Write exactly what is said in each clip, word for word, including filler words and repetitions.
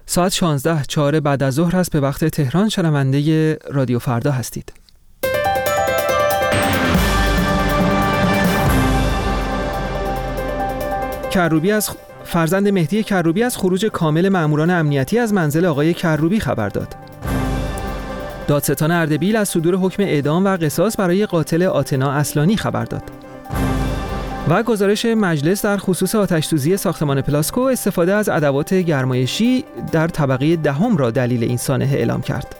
ساعت شانزده چهار بعد از ظهر است به وقت تهران. شنونده رادیو فردا هستید. کروبی از فرزند مهدی کروبی از خروج کامل ماموران امنیتی از منزل آقای کروبی خبر داد. دادستان اردبیل از صدور حکم اعدام و قصاص برای قاتل آتنا اصلانی خبر داد. و گزارش مجلس در خصوص آتش‌سوزی ساختمان پلاسکو استفاده از ادوات گرمایشی در طبقه دهم را دلیل این سانحه اعلام کرد.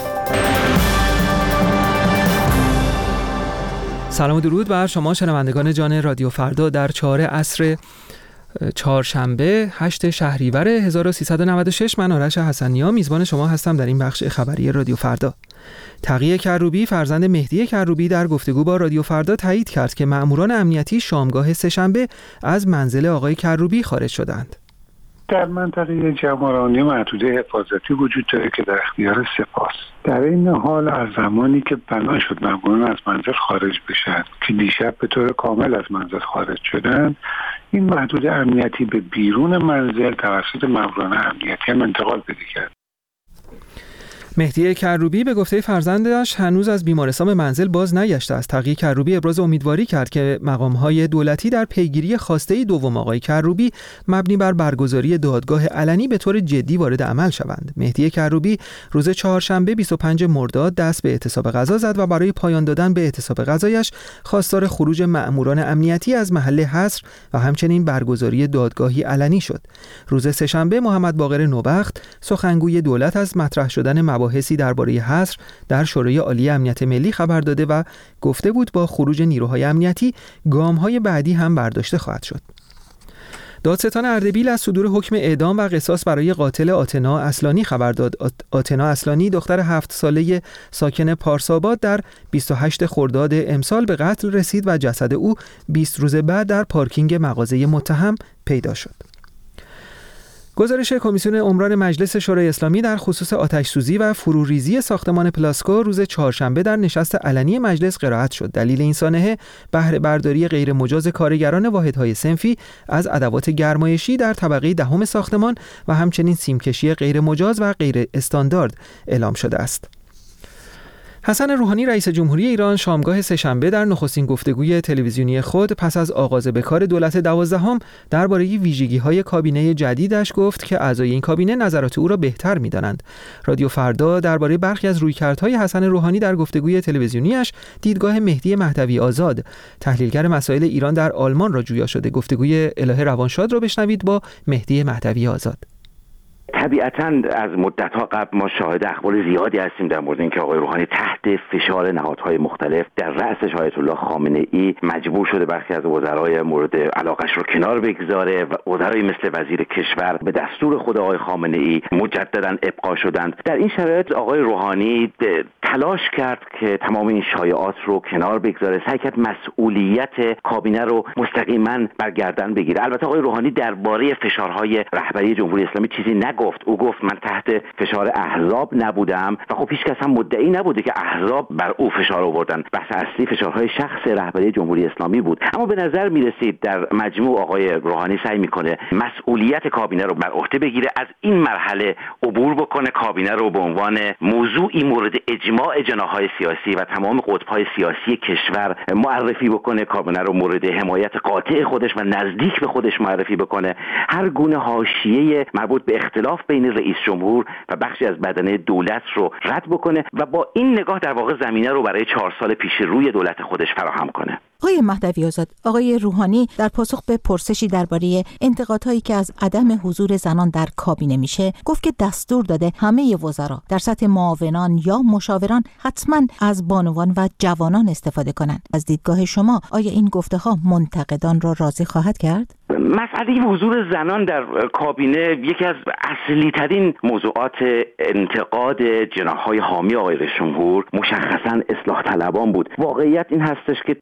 سلام و درود بر شما شنوندگان جان رادیو فردا در چهار عصر چهارشنبه هشت شهریور هزار و سیصد و نود و شش. من آرش حسنیا میزبان شما هستم در این بخش خبری رادیو فردا. تقی کروبی فرزند مهدی کروبی در گفتگو با رادیو فردا تایید کرد که مأموران امنیتی شامگاه سه‌شنبه از منزل آقای کروبی خارج شدند. در منطقه جمارانی محدوده حفاظتی وجود داره که در اختیار سپاس. در این حال از زمانی که بنا شد مأموران از منزل خارج بشن که دیشب به طور کامل از منزل خارج شدن، این محدوده امنیتی به بیرون منزل توسط مأموران امنیتی هم انتقال پیدا کرد. مهدی کروبی به گفته فرزندش هنوز از بیمارستان به منزل باز نگشته است. تقی کروبی ابراز امیدواری کرد که مقام‌های دولتی در پیگیری خواسته دوم آقای کروبی مبنی بر برگزاری دادگاه علنی به طور جدی وارد عمل شوند. مهدی کروبی روز چهارشنبه بیست و پنجم مرداد دست به اعتصاب غذا زد و برای پایان دادن به اعتصاب غذایش خواستار خروج مأموران امنیتی از محل حصر و همچنین برگزاری دادگاهی علنی شد. روز سه‌شنبه محمد باقر نوبخت سخنگوی دولت از مطرح شدن مباحثی درباره حصر در شورای عالی امنیت ملی خبر داده و گفته بود با خروج نیروهای امنیتی گام‌های بعدی هم برداشته خواهد شد. دادستان اردبیل از صدور حکم اعدام و قصاص برای قاتل آتنا اصلانی خبر داد. آتنا اصلانی دختر هفت ساله ساکن پارساباد در بیست و هشتم خرداد امسال به قتل رسید و جسد او بیست روز بعد در پارکینگ مغازه متهم پیدا شد. گزارش کمیسیون عمران مجلس شورای اسلامی در خصوص آتش‌سوزی و فروریزی ساختمان پلاسکو روز چهارشنبه در نشست علنی مجلس قرائت شد. دلیل این سانحه بهره برداری غیر مجاز کارگران واحدهای صنفی از ادوات گرمایشی در طبقه دهم ساختمان و همچنین سیمکشی غیر مجاز و غیر استاندارد اعلام شده است. حسن روحانی رئیس جمهوری ایران شامگاه سه‌شنبه در نخستین گفتگوی تلویزیونی خود پس از آغاز به کار دولت دوازدهم درباره ویژگی‌های کابینه جدیدش گفت که اعضای این کابینه نظرات او را بهتر می‌دانند. رادیو فردا درباره برخی از رویکردهای حسن روحانی در گفتگوی تلویزیونیش دیدگاه مهدی مهدوی آزاد، تحلیلگر مسائل ایران در آلمان را جویا شده. گفتگوی الهه روانشاد را بشنوید با مهدی مهدوی آزاد. طبیعتاً از مدت‌ها قبل ما شاهد اخبار زیادی هستیم در مورد اینکه آقای روحانی تحت فشار نهادهای مختلف در رأسش آیت الله خامنه‌ای مجبور شده برخی از وزرای مورد علاقش رو کنار بگذاره و وزرای مثل وزیر کشور به دستور خود آقای خامنه‌ای مجدداً ابقا شدند. در این شرایط آقای روحانی تلاش کرد که تمام این شایعات رو کنار بگذاره، سعی کرد مسئولیت کابینه رو مستقیما بر گردن بگیره. البته آقای روحانی درباره فشارهای رهبری جمهوری اسلامی چیزی نگفت. او گفت من تحت فشار احزاب نبودم و خب هیچ کس هم مدعی نبوده که احزاب بر او فشار آوردن. بحث اصلی فشارهای شخص رهبری جمهوری اسلامی بود. اما به نظر می رسید در مجموع آقای روحانی سعی میکنه مسئولیت کابینه رو بر عهده بگیره، از این مرحله عبور بکنه، کابینه رو به عنوان موضوعی مورد اجماع جناح‌های سیاسی و تمام قطب‌های سیاسی کشور معرفی بکنه، کابینه رو مورد حمایت قاطع خودش و نزدیک به خودش معرفی بکنه، هر گونه حاشیه مربوط به اختلاف بین رئیس جمهور و بخشی از بدنه دولت رو رد بکنه و با این نگاه در واقع زمینه رو برای چهار سال پیش روی دولت خودش فراهم کنه. آقای مهدوی آزاد، آقای روحانی در پاسخ به پرسشی درباره انتقادهایی که از عدم حضور زنان در کابینه میشه گفت که دستور داده همه وزرا در سطح معاونان یا مشاوران حتما از بانوان و جوانان استفاده کنند. از دیدگاه شما آیا این گفته‌ها منتقدان را راضی خواهد کرد؟ مسئله حضور زنان در کابینه یکی از اصلی ترین موضوعات انتقاد جناح‌های حامی آقای رئیس جمهور مشخصاً اصلاح طلبان بود. واقعیت این هستش که توضیح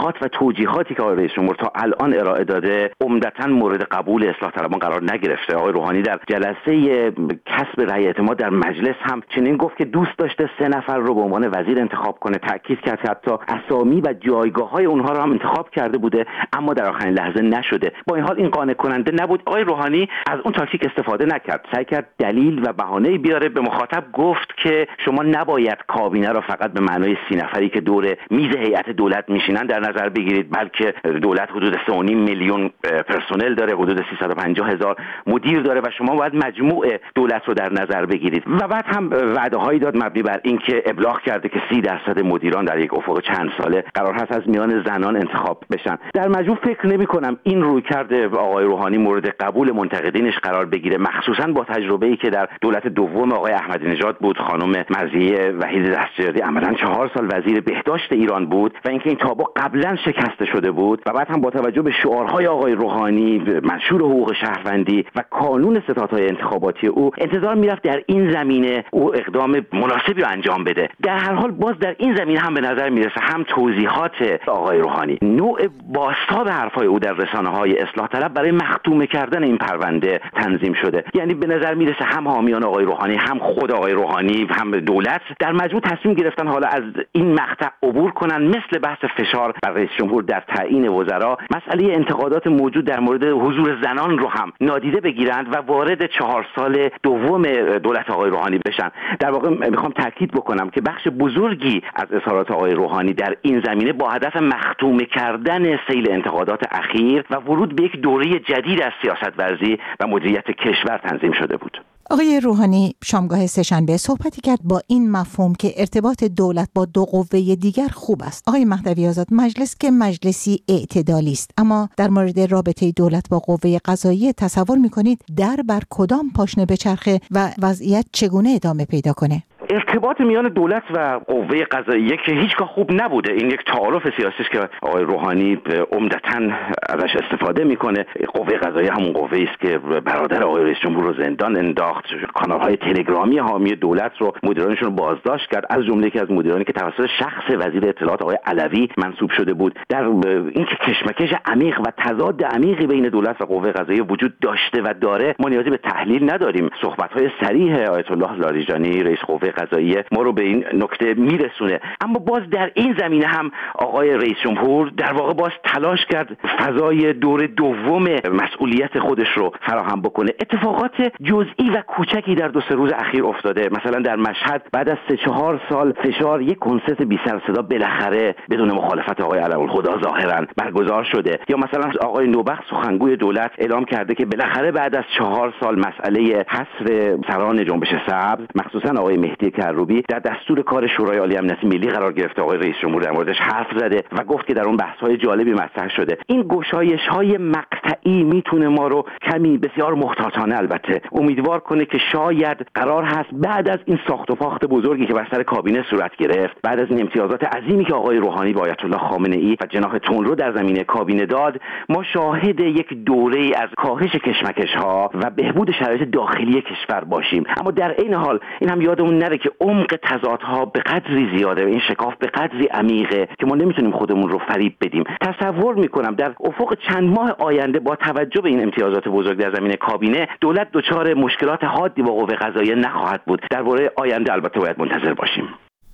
توضیحات و توجیهاتی که آقای رئیس جمهور تا الان ارائه داده عمدتاً مورد قبول اصلاح طلبان قرار نگرفته. آقای روحانی در جلسه کسب رأی اعتماد در مجلس هم چنین گفت که دوست داشته سه نفر رو به عنوان وزیر انتخاب کنه. تاکید کرد که حتی اسامی و جایگاه‌های اونها رو هم انتخاب کرده بوده، اما در آخرین لحظه نشده. با این حال این قانع کننده نبود. آقای روحانی از اون تاکتیک استفاده نکرد، سعی کرد دلیل و بهانه‌ای بیاره. به مخاطب گفت که شما نباید کابینه رو فقط به معنای سی نفری که دور میز هیئت دولت میشینن در نظر بگیرید، بلکه دولت حدود سه و نیم میلیون پرسنل داره، حدود سیصد و پنجاه هزار مدیر داره و شما باید مجموع دولت رو در نظر بگیرید. و بعد هم وعده‌هایی داد مبنی بر اینکه ابلاغ کرده که سی درصد مدیران در یک افق چند ساله قرار هست از میان زنان انتخاب بشن. در مجموع فکر نمی‌کنم این رویکرد آقای روحانی مورد قبول منتقدینش قرار بگیره، مخصوصا با تجربه‌ای که در دولت دوم آقای احمدی نژاد بود. خانم مرضیه وحید دستیاری عملاً چهار سال وزیر بهداشت ایران بود و اینکه این تابو قبلا شکسته شده بود و بعد هم با توجه به شعارهای آقای روحانی منشور حقوق شهروندی و کانون ستادهای انتخاباتی او انتظار میرفت در این زمینه او اقدام مناسبی رو انجام بده. در هر حال باز در این زمینه هم به نظر میرسه هم توضیحات آقای روحانی، نوع بازتاب حرفای او در رسانه‌های اصلاح طلب برای مختومه کردن این پرونده تنظیم شده. یعنی به نظر میرسه هم حامیان آقای روحانی، هم خود آقای روحانی، هم دولت در مجموع تصمیم گرفتن حالا از این مقطع عبور کنن. مثل بحث فشار بر رئیس جمهور در تعیین وزرا، مسئله انتقادات موجود در مورد حضور زنان رو هم نادیده بگیرند و وارد چهار سال دوم دولت آقای روحانی بشن. در واقع میخوام تاکید بکنم که بخش بزرگی از اظهارات آقای روحانی در این زمینه با هدف مختومه کردن سیل انتقادات اخیر و ورود به یک دوره جدید از سیاست ورزی و مدیریت کشور تنظیم شده بود. آقای روحانی شامگاه سه‌شنبه صحبتی کرد با این مفهوم که ارتباط دولت با دو قوه دیگر خوب است. آقای مهدوی آزاد، مجلس که مجلسی اعتدالی است، اما در مورد رابطه دولت با قوه قضاییه تصور می‌کنید در بر کدام پاشنه بچرخه و وضعیت چگونه ادامه پیدا کنه؟ ارتباط میان دولت و قوه قضاییه که هیچگاه خوب نبوده. این یک تعارف سیاسی است که آقای روحانی عمدتاً ازش استفاده میکنه. قوه قضاییه همون قوه‌ای است که برادر آقای رئیس جمهور رو زندان انداخت، کانال‌های تلگرامی حامی دولت رو مدیرانشون رو بازداشت کرد، از جمله که از مدیرانی که توسط شخص وزیر اطلاعات آقای علوی منصوب شده بود. در اینکه کشمکش عمیق و تضاد عمیقی بین دولت و قوه قضاییه وجود داشته و داره، ما نیازی به تحلیل نداریم. صحبت‌های صریح آیت الله لاریجانی رئیس قوه قضاییه ما رو به این نکته میرسونه. اما باز در این زمینه هم آقای رئیس جمهور در واقع باز تلاش کرد فضای دور دوم مسئولیت خودش رو فراهم بکنه. اتفاقات جزئی و کوچکی در دو سه روز اخیر افتاده. مثلا در مشهد بعد از سه چهار سال فشار یک کنسرت بی سر صدا بالاخره بدون مخالفت آقای علم‌الهدی ظاهرا برگزار شده. یا مثلا آقای نوبخت سخنگوی دولت اعلام کرده که بالاخره بعد از چهار سال مسئله حذف سران جنبش سبز، مخصوصا آقای مهدی کروبی، در دستور کار شورای عالی امنیت ملی قرار گرفته. آقای رئیس جمهور در موردش حرف زده و گفت که در اون بحث‌های جالبی مطرح شده. این گشایش‌های مقطعی میتونه ما رو کمی بسیار محتاطانه البته امیدوار کنه که شاید قرار هست بعد از این ساخت و پاخت بزرگی که بر سر کابینه صورت گرفت، بعد از این امتیازات عظیمی که آقای روحانی با آیت الله خامنه‌ای و جناح تندرو در زمینه کابینه داد، ما شاهد یک دوره‌ای از کاهش کشمکش‌ها و بهبود شرایط داخلی کشور باشیم. اما در این حال این هم یادمون نره که عمق تضادها به قدری زیاده و این شکاف به قدری عمیقه که ما نمیتونیم خودمون رو فریب بدیم. تصور میکنم در افق چند ماه آینده با توجه به این امتیازات بزرگ در زمینه کابینه، دولت دچار مشکلات حادی با قوه قضاییه نخواهد بود. درباره آینده البته باید منتظر باشیم.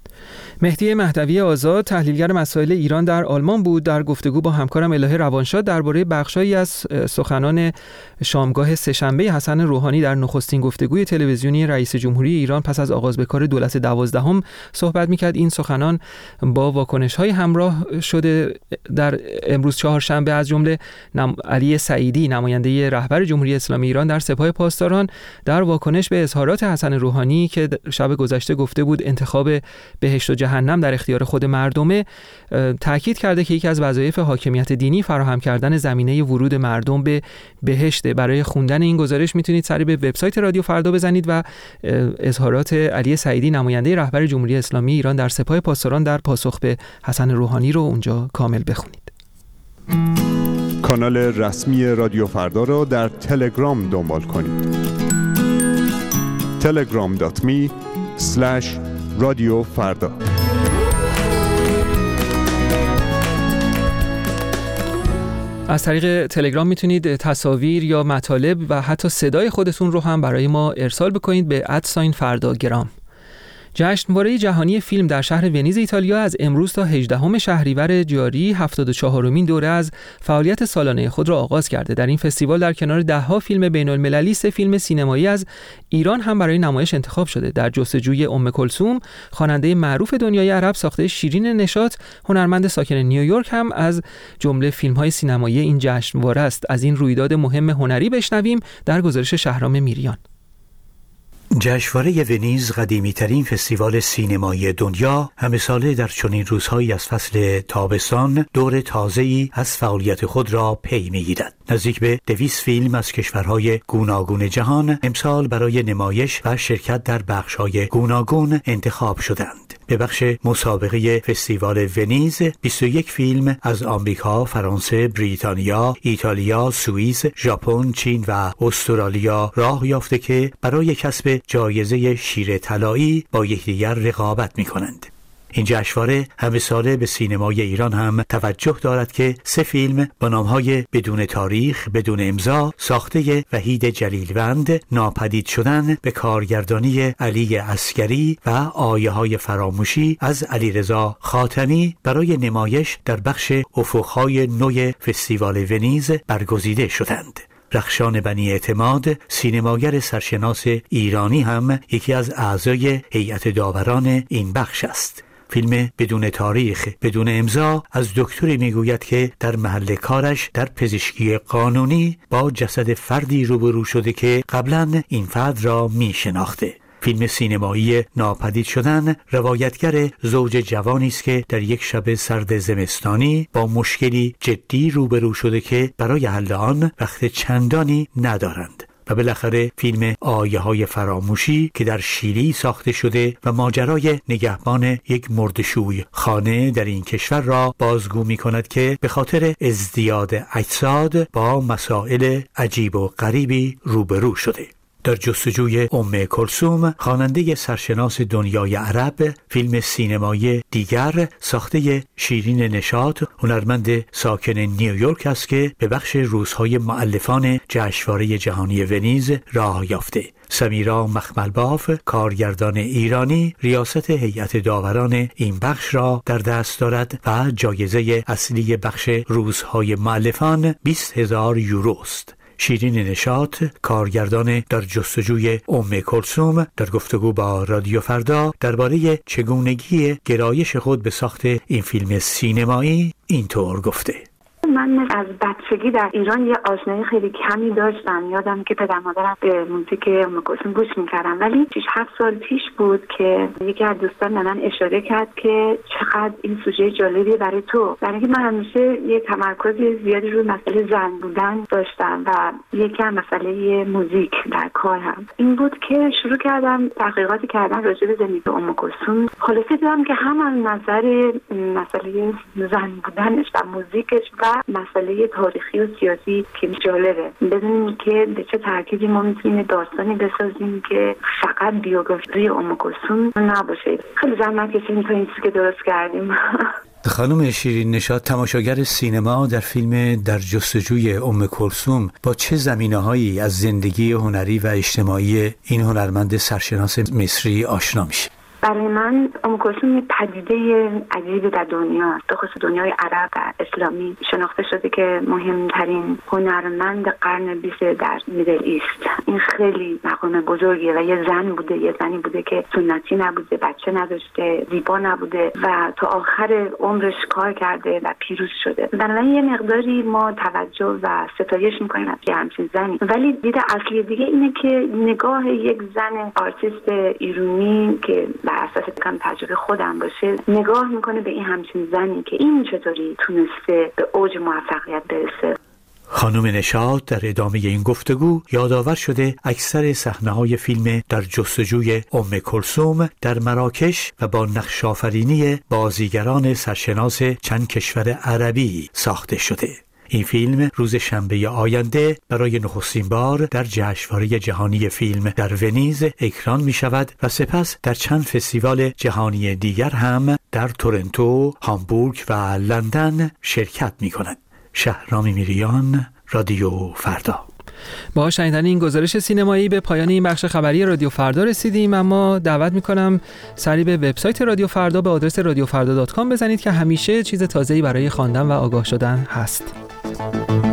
مهدی مهدوی آزاد، تحلیلگر مسائل ایران در آلمان بود، در گفتگو با همکارم الهه روانشاد درباره بخشایی از سخنان شامگاه سه‌شنبه حسن روحانی در نخستین گفتگوی تلویزیونی رئیس جمهوری ایران پس از آغاز به کار دولت دوازدهم صحبت می‌کرد. این سخنان با واکنش‌های همراه شده در امروز چهارشنبه، از جمله علی سعیدی، نماینده رهبر جمهوری اسلامی ایران در سپاه پاسداران، در واکنش به اظهارات حسن روحانی که شب گذشته گفته بود انتخاب بهشت و جهنم در اختیار خود مردمه، تاکید کرده که یکی از وظایف حاکمیت دینی فراهم کردن زمینه ورود مردم به بهشت. برای خوندن این گزارش میتونید سری به وبسایت رادیو فردا بزنید و اظهارات علی سعیدی، نماینده رهبر جمهوری اسلامی ایران در سپاه پاسداران در پاسخ به حسن روحانی رو اونجا کامل بخونید. کانال رسمی رادیو فردا را در تلگرام دنبال کنید. تلگرام دات می اسلش رادیو فردا. از طریق تلگرام میتونید تصاویر یا مطالب و حتی صدای خودتون رو هم برای ما ارسال بکنید به ادساین فرداگرام. جشنواره جهانی فیلم در شهر ونیز ایتالیا از امروز تا هجدهم شهریور جاری هفتاد و چهارمین دوره از فعالیت سالانه خود را آغاز کرده. در این فستیوال در کنار ده‌ها فیلم بین‌المللی سه فیلم سینمایی از ایران هم برای نمایش انتخاب شده. در جستجوی ام کلثوم، خواننده معروف دنیای عرب ساخته شیرین نشاط، هنرمند ساکن نیویورک هم از جمله فیلم‌های سینمایی این جشنواره است. از این رویداد مهم هنری بشنویم در گزارش شهرام میریان. جشنواره ونیز قدیمی‌ترین فستیوال سینمایی دنیا همه ساله در چنین روزهایی از فصل تابستان دور تازه‌ای از فعالیت خود را پی می‌گیرد. نزدیک به دویست فیلم از کشورهای گوناگون جهان امسال برای نمایش و شرکت در بخش‌های گوناگون انتخاب شدند. به بخش مسابقه فستیوال ونیز بیست و یک فیلم از آمریکا، فرانسه، بریتانیا، ایتالیا، سوئیس، ژاپن، چین و استرالیا راه یافته که برای کسب جایزه شیر طلایی با یکدیگر رقابت می‌کنند. این جشنواره همه ساله به سینمای ایران هم توجه دارد که سه فیلم با نام‌های بدون تاریخ، بدون امضا، ساخته وحید جلیلوند، ناپدید شدن به کارگردانی علی عسگری و آیه‌های فراموشی از علیرضا خاتمی برای نمایش در بخش افق‌های نو فستیوال ونیز برگزیده شدند. رخشان بنی اعتماد، سینماگر سرشناس ایرانی هم یکی از اعضای هیئت داوران این بخش است. فیلم بدون تاریخ، بدون امضا از دکتری میگوید که در محل کارش در پزشکی قانونی با جسد فردی روبرو شده که قبلا این فرد را میشناخته. فیلم سینمایی ناپدید شدن روایتگر زوج جوانی است که در یک شب سرد زمستانی با مشکلی جدی روبرو شده که برای حل آن وقت چندانی ندارند. و بالاخره فیلم آیه‌های فراموشی که در شیلی ساخته شده و ماجرای نگهبان یک مردشوی خانه در این کشور را بازگو می‌کند که به خاطر ازدیاد اجساد با مسائل عجیب و غریبی روبرو شده. در جستجوی ام کلثوم، خواننده سرشناس دنیای عرب، فیلم سینمایی دیگر ساخته شیرین نشاط، هنرمند ساکن نیویورک است که به بخش روزهای مؤلفان جشنواره جهانی ونیز راه یافته. سمیرا مخملباف، کارگردان ایرانی، ریاست هیئت داوران این بخش را در دست دارد و جایزه اصلی بخش روزهای مؤلفان بیست هزار یوروست. شیرین نشاط، کارگردان در جستجوی ام کلثوم، در گفتگو با رادیو فردا درباره چگونگی گرایش خود به ساخت این فیلم سینمایی اینطور گفته: من از بچگی در ایران یه آشنایی خیلی کمی داشتم. یادم که پدر مادرم به موزیک ام کلثوم گوش می‌کردن، ولی شش هفت سال پیش بود که یکی از دوستان به من اشاره کرد که چقدر این سوژه جالبیه برای تو. در اینکه من همیشه یه تمرکز زیادی روی مسئله زن بودن داشتم و یکی از مسئله موزیک در کارم این بود که شروع کردم تحقیقاتی کردن راجع به زندگی ام کلثوم. خلاصه دیدم که هم از نظر مسئله زن بودنش و موزیکش و مسئله تاریخی و سیاسی که جالبه، بدونیم که به چه ترکیبی ما میتونیم داستانی بسازیم که فقط بیوگرافی ام کلثوم نباشه. خیلی زحمت کشیدیم تا این چیزی که درست کردیم. خانم شیرین نشاط، تماشاگر سینما در فیلم در جستجوی ام کلثوم با چه زمینه‌هایی از زندگی هنری و اجتماعی این هنرمند سرشناس مصری آشنا میشه؟ برای من ام کلثوم یه پدیده عجیبی در دنیا است، به خصوص دنیای عرب و اسلامی شناخته شده که مهمترین هنرمند قرن بیست در میدل ایست. این خیلی مقام بزرگیه و یه زن بوده، یه زنی بوده که سنتی نبوده، بچه نداشته، زیبا نبوده و تا آخر عمرش کار کرده و پیروز شده. بنابراین یه مقداری ما توجه و ستایش میکنیم از یه همچین زنی، ولی دید اصلی دیگه اینه که نگاه یک زن آرتیست ایرانی که بر اساس کم تجربه خودم باشه نگاه میکنه به این همچین زنی که این چطوری تونسته به اوج موفقیت برسه. خانم نشاط در ادامه این گفتگو یادآور شده اکثر صحنه‌های فیلم در جستجوی ام کلثوم در مراکش و با نقش‌آفرینی بازیگران سرشناس چند کشور عربی ساخته شده. این فیلم روز شنبه آینده برای نخستین بار در جشنواره جهانی فیلم در ونیز اکران می شود و سپس در چند فستیوال جهانی دیگر هم در تورنتو، هامبورگ و لندن شرکت می کند. شهرام میریان، رادیو فردا. با شنیدن این گزارش سینمایی به پایان این بخش خبری رادیو فردا رسیدیم، اما دعوت میکنم سری به وبسایت رادیو فردا به آدرس رادیو فردا دات کام بزنید که همیشه چیز تازه‌ای برای خواندن و آگاه شدن هست.